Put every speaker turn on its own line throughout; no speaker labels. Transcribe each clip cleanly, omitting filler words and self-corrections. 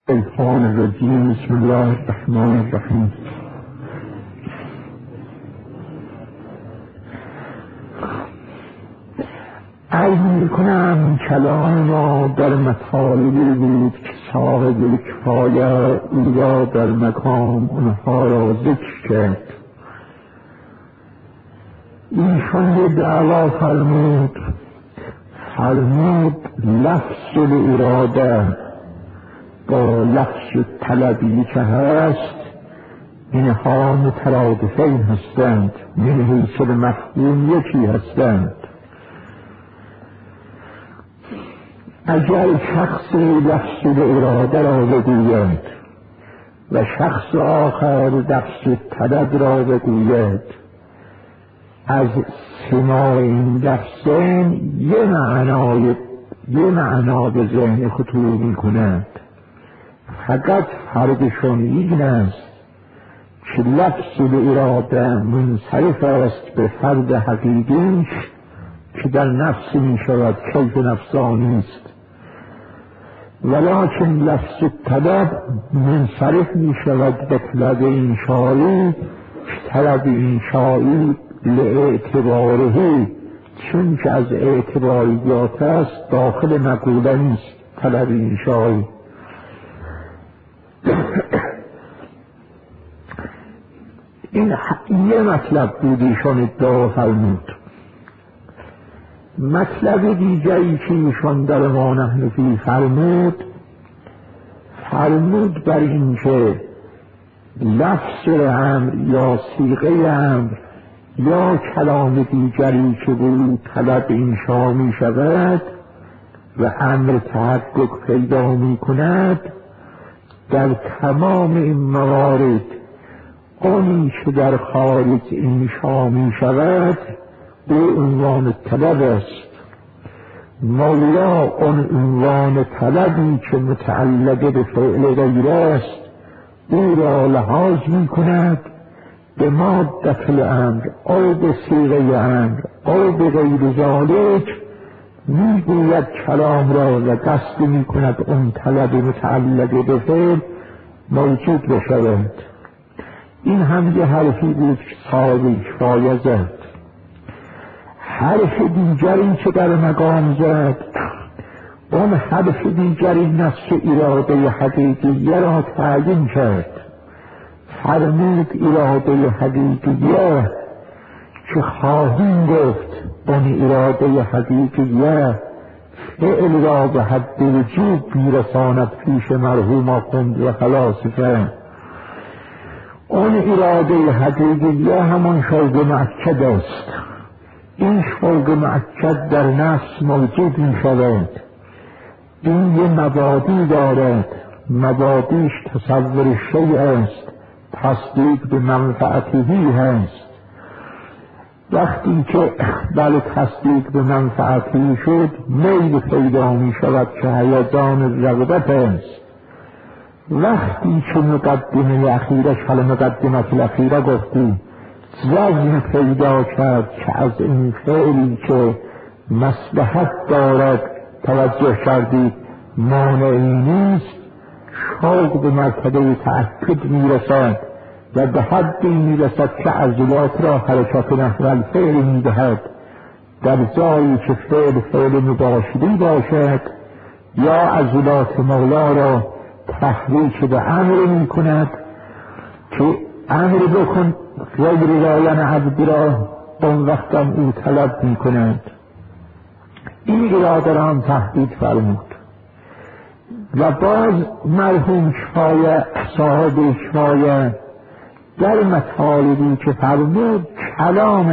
الشیطان الرجیم. بسم الله الرحمن الرحیم. عرض میکنم کلام ما در مطالبی بود که صاحب کفایه او را در مقام اونها را ذکر کرد. ایشان دعوا فرمود لفظ الاراده با لفظ طلبی که هست اینها مترادفین هستند، من حیث مفهوم یکی هستند. اگر شخص لفظ الاراده را بگوید و شخص آخر لفظ طلب را بگوید، از سماع این لفظین یه معنا به ذهن خطور می کند. فقط فرقشون این است که لفظ الاراده منصرف است به فرد حقیقیش که در نفس می شود، کیف نفسانی است، ولکن لفظ طلب منصرف می شود به طلب انشایی که طلب انشایی لاعتباره، چون که از اعتباریات است داخل مقوله نیست طلب انشایی. این یه مطلب بود ایشان ادعا فرمود. مطلب دیگری که ایشان در ما نحن فیه فرمود بر این که لفظ امر یا صیغه امر یا کلام دیگری که بود طلب انشا می شود و امر تحقق پیدا می کند، در تمام این موارد آنی که در خارج انشا می شود به عنوان طلب است. مولا آن عنوان طلبی که متعلق به فعل غیر است او را لحاظ می کند به مادة الامر او به صیغه امر او به غیر ذالک، می گوید کلام را و قصد می کند اون طلب متعلق به فعل موجود بشود. این هم یه حرفی بود که صاحب کفایه زد. حرف دیگری که در مقام زد، اون حرف دیگری نفس اراده حقیقیه را تعیین کرد. فرمود اراده حقیقیه که خواهیم گفت اون اراده حقیقیه فعل را به حد وجوب میرساند پیش مرحوم آخوند و فلاسفه. اون اراده حقیقیه همان شوق مؤکد است. این شوق مؤکد در نفس موجود می شود. این یه مبادی دارد، مبادیش تصور شیء است، تصدیق به منفعتی هست. وقتی که بله تصدیق به منفعتی شد میل پیدا می شود که هیجان رغبت است. وقتی که مقدمه اخیرش حال مقدمه الاخیره گفتیم وزن پیدا کرد که از این فعلی که مصلحت دارد توجه کردید مانعی نیست، شوق به مرتبه تأکد میرسد و به حدی میرسد که عضلات را حرکت نحو الفعل میدهد، در جایی که فعل مباشری باشد یا عضلات مولا را تحریک به امر میکند که امر بکن غیر رایان عبد را، اون وقتم او طلب می کند. این اراده را هم تحدید فرمود. و باز مرحوم کفایه صاحب کفایه در مطالبی که فرمود کلام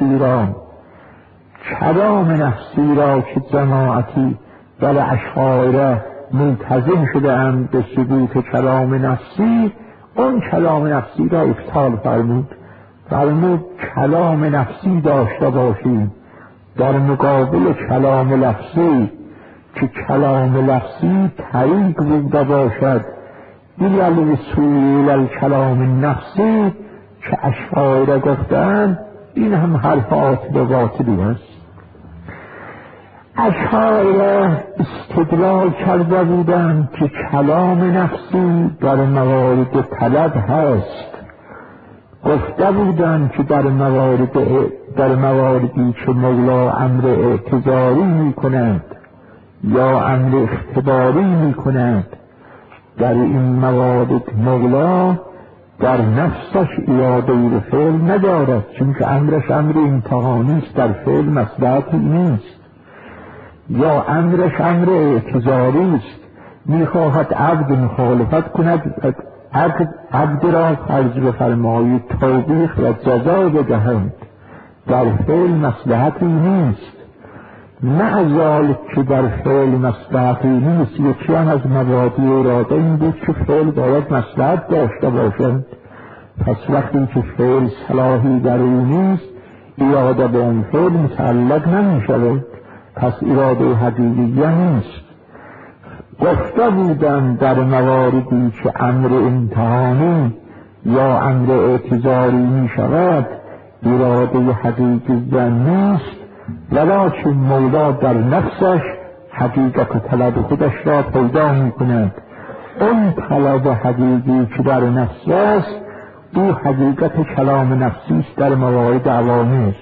نفسی را که جماعتی بل اشاعره منتظم شده اند به ثبوت کلام نفسی، اون کلام نفسی را ابطال فرمود کلام نفسی داشته باشیم در مقابل کلام لفظی که کلام لفظی طریق بوده باشد این الوصول الکلام نفسی که اشاعره گفتند. این هم حرف باطلی است. اشاعره استدلال کرده بودند که کلام نفسی در موارد طلب هست. گفته بودند که در مواردی که مولا امر اعتذاری می کند یا امر اختباری می کند، در این موارد مولا در نفسش اراده به فعل ندارد، چون که امرش امر امتحانی است، در فعل مصلحتی نیست. یا امرش امر اعتذاری است، میخواهد عبد مخالفت کند، عبد را فرض بفرمایید توبیخ و جزا بدهند، در فعل مصلحتی نیست. نه ذالک که در فعل مصلحتی نیست، یکی هم از مبادی اراده این بود که فعل باید مصلحت داشته باشند. پس وقتی که فعل صلاحی در او نیست، اراده به اون فعل متعلق نمی شود، پس اراده حقیقی نیست. گفته بودن در مواردی که امر امتحانی یا امر اعتذاری می شود اراده حقیقی نیست، ولکن مولا در نفسش حقیقت طلب خودش را پیدا می کند. اون طلب حقیقی که در نفس است او حقیقت کلام نفسی است در موارد عوامر.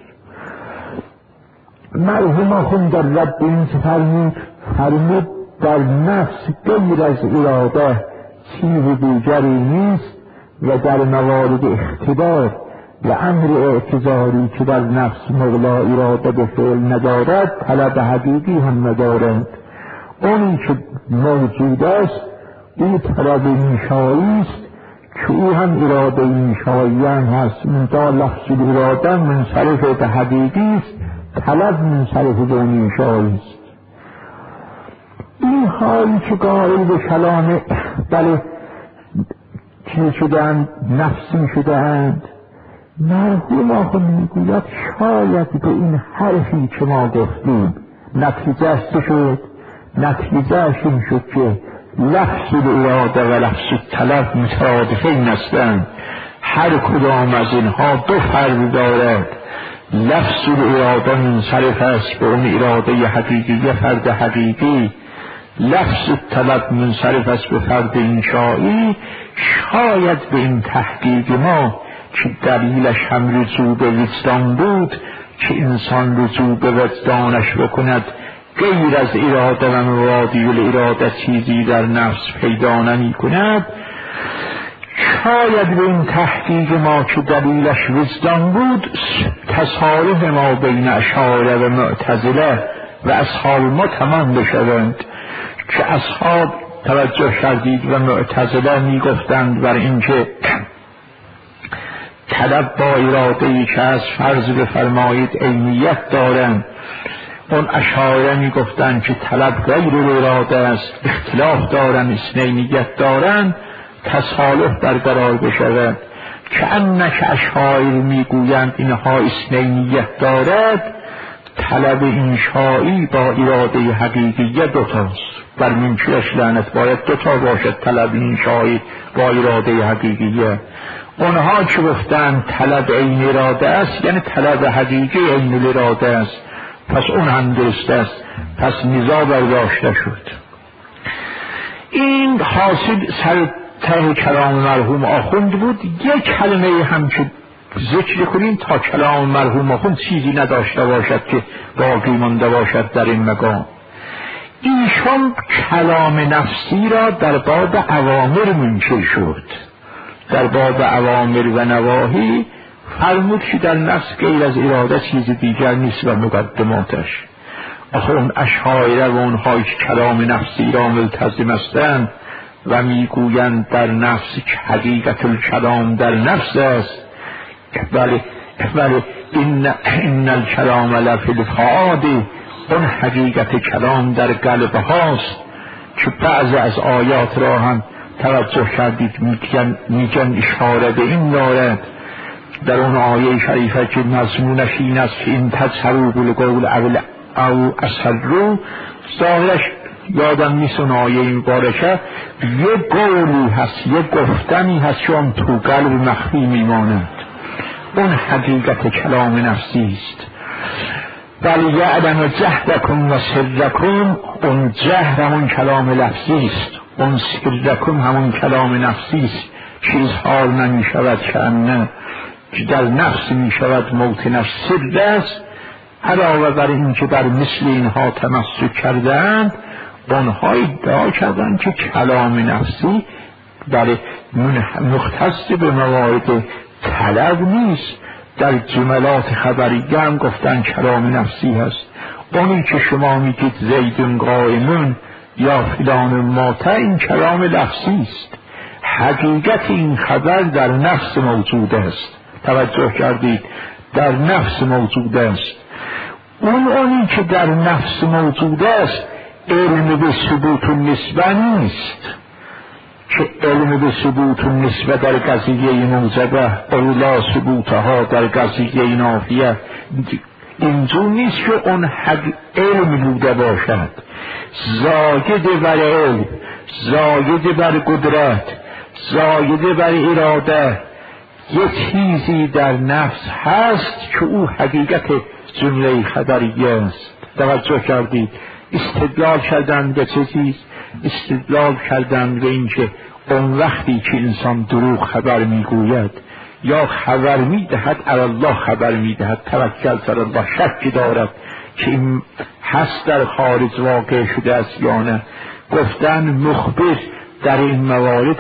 مرحوم آخوند در رد این فرمود در نفس غیر از اراده چیز دیگری نیست و در موارد اختبار و امر اعتذاری که در نفس مولا اراده به فعل ندارد طلب حقیقی هم ندارند. اونی که موجود است این طلب میشایی است که او هم اراده میشایی هم هست. منتها لفظ اراده منصرف به حقیقی است، طلب منصرف به میشایی است. این حالی که قائل به کلام بله چیز شدند نفسی شدند، مرحوم آخوند میگوید شاید به این حرفی که ما گفتیم نتیجهش چه شد؟ نتیجهش این شد که لفظ اراده و لفظ طلب مترادفین هستند. هر کدام از اینها دو فرد دارد. لفظ اراده منصرف است به اون اراده حقیقی فرد حقیقی، لفظ طلب منصرف است به فرد انشایی. شاید به این تحقیق ما که دلیلش هم رجوع به وجدان بود که انسان رجوع به وجدانش بکند، غیر از اراده و مرادی الاراده چیزی در نفس پیدا نمی کند. شاید به این تحقیق ما که دلیلش وجدان بود تصالح ما بین اشاعره و معتزله و اصحاب ما تمام بشوند که اصحاب توجه کردید و معتزله می گفتند بر اینکه طلب با اراده‌ای که از فرض بفرمایید عینیت دارند. اون اشاعره می گفتند که طلب غیر اراده است، اختلاف دارند، اثنینیت دارند، تصالح برقرار بشود. که انک اشاعره می گویند اینها اثنینیت دارد، طلب انشایی با اراده حقیقی دوتاست. بر منکرش لعنت، باید دوتا باشد، طلب انشایی با اراده حقیقیه. اونها که گفتن طلب عین اراده است یعنی طلب حقیقی عین اراده است، پس اون هم درست است، پس نزاع برداشته شد. این حاصل سر ته کلام مرحوم آخوند بود. یک کلمه هم که ذکر کنیم تا کلام مرحوم آخوند چیزی نداشته باشد که باقی مانده باشد در این مقام. ایشان کلام نفسی را در باب اوامر منکر شد. در باب اوامر و نواهی فرمود که در نفس غیر از اراده چیز دیگر نیست و مقدماتش. آخه اون اشاعره و اونهایی که کلام نفسی را ملتزم هستند و میگویند در نفس که حقیقت الکلام در نفس است، بله این الکلام لفی الفؤاد، اون حقیقت کلام در قلب هاست. که بعض از آیات را هم توجه کردید میگن اشاره به این دارد در اون آیه شریفه که مضمونش این است که این تجهروا بالقول او اسروا، ظاهرش یادم نیست اون آیه مبارکه، یک قولی هست، یک گفتنی هست که اون تو قلب مخفی میماند. اون حقیقت کلام نفسی است. ولی یعلم جهرکم و سرکم، اون جهر همون کلام لفظی است، اون سرکم همون کلام نفسی است. چیز حال نمی شود که انه در نفس می شود موت نفس سر است. علاوه بر این که بر مثل اینها تمسک کردند، اونها ادعا کردند که کلام نفسی برای مختص به موارد طلب نیست. در جملات خبریه هم گفتن کلام نفسی هست. اونی که شما میگید زیدون قائمون یا فلان ماته، این کلام لفظی است. حقیقت این خبر در نفس موجود است. توجه کردید؟ در نفس موجود است. اونی که در نفس موجود است علم به ثبوت و نسبه نیست، که علم به ثبوت و نسبه در قضیه موجبه اولا ثبوتها در قضیه نافیه اینجور نیست که اون حق علم بوده باشد. زاید بر علم، زاید بر قدرت، زاید بر اراده یه چیزی در نفس هست که او حقیقت جمله خبریه است. توجه کردید؟ استدلال کردن به چه چیز؟ استدلال کردن به این که اون وقتی که انسان دروغ خبر میگوید یا خبر میدهد علی الله خبر میدهد، توکل بر الله، شک دارد که این هست در خارج واقع شده است یا نه. گفتن مخبر در این موارد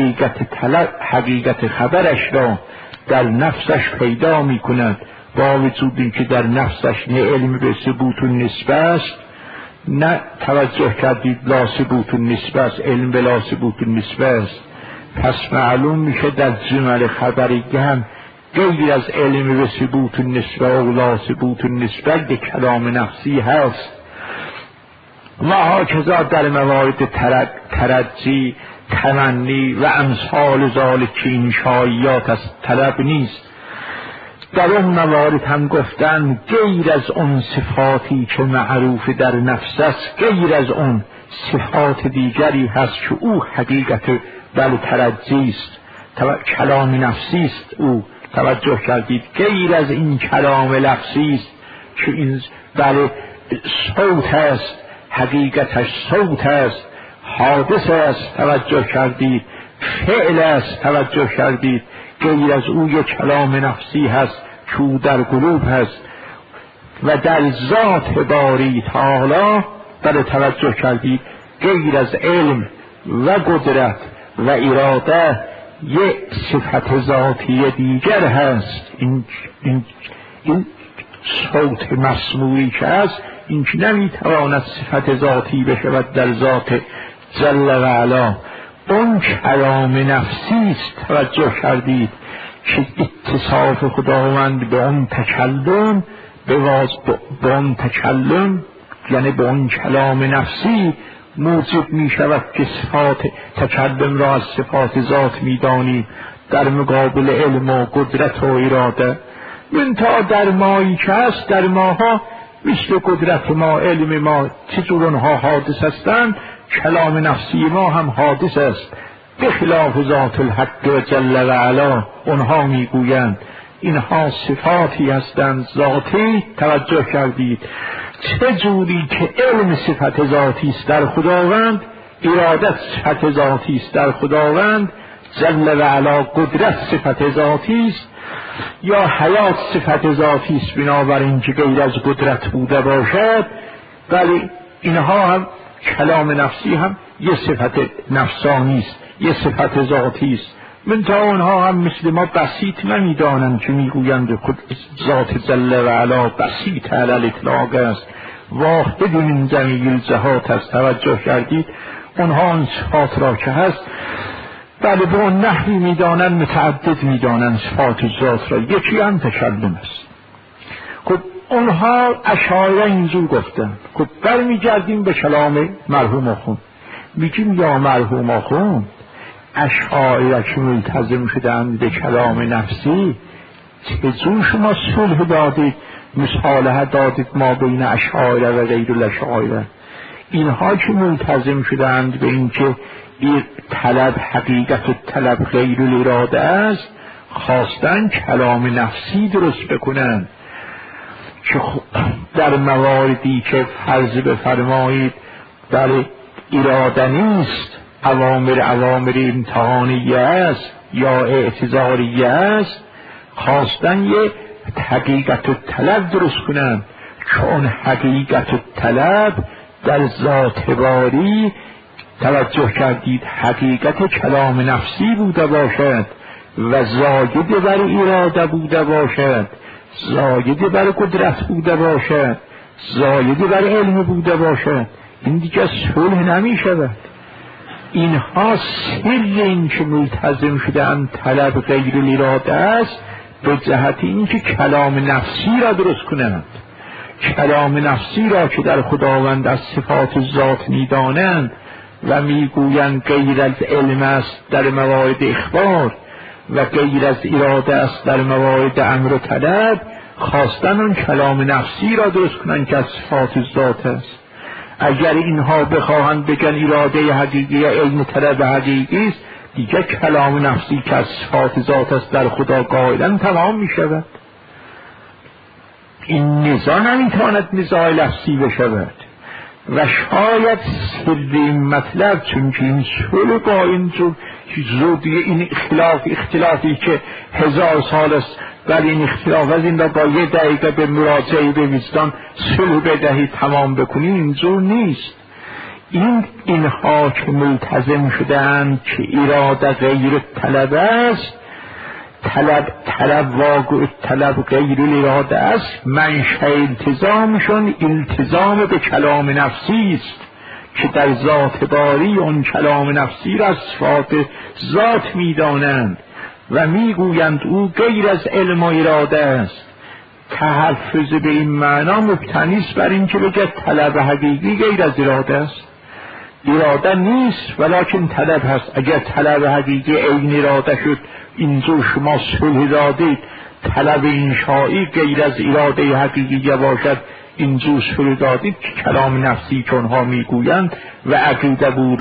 حقیقت خبرش را در نفسش پیدا میکند، با وجود اینکه در نفسش نه علم به ثبوت و نسبه است، نه توجه کردید لا ثبوت و نسبه است، علم به لا ثبوت و نسبه است. پس معلوم میشه در جمل خبریه هم غیر از علم به ثبوت و نسبه و لا ثبوت و نسبه به کلام نفسی هست. و هاکذا در موارد ترجی، تمنی و امثال ذالک که این شایعات از طلب نیست. در اون موارد هم گفتن غیر از اون صفاتی که معروف در نفس است، غیر از اون صفات دیگری هست که او حقیقت بل ترجی است، کلام نفسی است. او توجه کردید؟ غیر از این کلام لفظی است که این بله صوت است، حقیقتش صوت است، حادث است. توجه کردید؟ فعل است. توجه کردید؟ غیر از او یک کلام نفسی هست که او در قلوب هست و در ذات باری تعالی. بله توجه کردید؟ غیر از علم و قدرت و اراده یک صفت ذاتی دیگر هست. این صوت مسموعی که هست، این که نمیتواند صفت ذاتی بشود در ذات جل و علا. اون کلام نفسی است. توجه کردید که اتصاف خداوند به اون تکلم، به اون تکلم یعنی به اون کلام نفسی موجب می شود که صفات تکلم را از صفات ذات می دانیم در مقابل علم و قدرت و اراده. منتها در مایی که هست، در ماها مثل قدرت ما، علم ما چطور اونها حادث هستند، کلام نفسی ما هم حادث است. به خلاف ذات الحق و جل و علا اونها میگویند اینها صفاتی هستند ذاتی. توجه کردید؟ چه جوری که علم صفت ذاتی است در خداوند، ارادت صفت ذاتی است در خداوند جل و علا، قدرت صفت ذاتی است یا حیات صفت ذاتی است بنابراین که غیر از قدرت بوده باشد. ولی اینها هم کلام نفسی هم یه صفت نفسانی است، یه صفت ذاتی است. منتها اونها هم مثل ما بسیط نمیدانند که میگویند خود ذات جل و علا بسیط علی الاطلاق است، واحد من جمیع الجهات است. توجه کردید؟ اونها اون صفات را که هست بله به اون نحوی میدانند، متعدد میدانند صفات ذات را، یکی هم تکلم است. خب اونها اشاعره اینجور گفتن. خب برمیگردیم به کلام مرحوم آخوند، میگیم یا مرحوم آخوند، اشاعره که ملتزم شدند به کلام نفسی، چجور شما صلح دادید، مصالحه دادید ما بین اشاعره و غیر الاشاعره؟ اینها که ملتزم شدند به اینکه این طلب حقیقت و طلب غیر الاراده است، خواستن کلام نفسی درست بکنند که در مواردی که فرض بفرمایید در اراده نیست، اوامر امتحانیه است یا اعتذاریه است، خواستن یه حقیقت الطلب درست کنن، چون حقیقت الطلب در ذات باری توجه کردید حقیقت کلام نفسی بوده باشد و زاید بر اراده بوده باشد، زاید بر قدرت بوده باشد، زاید بر علم بوده باشد، این دیگه صلح نمی شود. اینها سر این که ملتزم شدن طلب غیر الاراده است به جهت این که کلام نفسی را درست کنند، کلام نفسی را که در خداوند از صفات ذات می‌دانند و میگویند غیر از علم است در موارد اخبار و غیر از اراده است در موارد امر و طلب، خواستن اون کلام نفسی را درست کنند که از صفات ذات است. اگر اینها بخواهند بگن اراده حقیقی یا علم طلب حقیقی است، دیگه کلام نفسی که از صفات ذات است در خدا قائلا تمام می شود. این نزاع نمیتواند نزاع لفظی بشود و شاید سر این مطلب، چون که این صلح با این زودی این اختلافی که 1000 سال است، ولی این اختلاف از این را با 1 دقیقه به مراجعه به وجدان صلح بدهید تمام بکنید، این زور نیست. اینها که ملتزم شدند که اراده غیر طلب است، طلب واقع طلب غیر اراده است، منشأ التزامشون التزام به کلام نفسی است که در ذات باری اون کلام نفسی را صفات ذات می‌دانند و میگویند او غیر از علم و اراده است. تحفظ به این معنا مبتنی است بر این که بگه طلب حقیقی غیر از اراده است. اراده نیست ولکن طلب هست. اگر طلب حقیقی عین اراده شد، اینجور شما صلح دادید، طلب انشایی غیر از اراده حقیقی باشد، اینجور صلح دادید که کلام نفسی که اونها میگویند و عقیده بود